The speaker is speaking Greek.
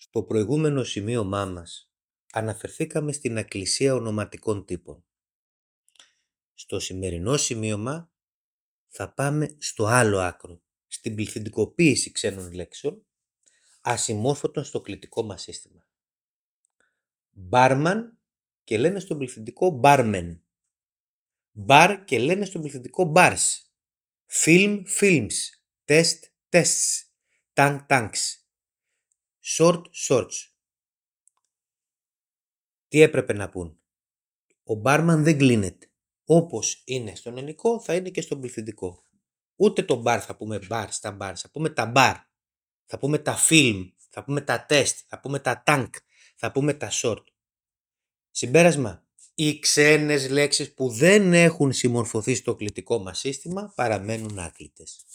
Στο προηγούμενο σημείωμά μας αναφερθήκαμε στην ακλησία ονοματικών τύπων. Στο σημερινό σημείωμα θα πάμε στο άλλο άκρο, στην πληθυντικοποίηση ξένων λέξεων, ασημόρφωτων στο κλητικό μας σύστημα. Μπάρμαν και λένε στον πληθυντικό μπάρμεν. Μπαρ και λένε στον πληθυντικό μπάρς. Φιλμ, films. Τεστ, tests. Tank, tanks. Short, shorts. Τι έπρεπε να πούν? Ο μπάρμαν δεν κλείνεται. Όπως είναι στον ελληνικό θα είναι και στον πληθυντικό. Ούτε το μπαρ θα πούμε μπαρ στα μπαρ, θα πούμε τα μπαρ. Θα πούμε τα φιλμ, θα πούμε τα τεστ, θα πούμε τα τάνκ, θα πούμε τα short. Συμπέρασμα, οι ξένες λέξεις που δεν έχουν συμμορφωθεί στο κλητικό μας σύστημα παραμένουν άκλητες.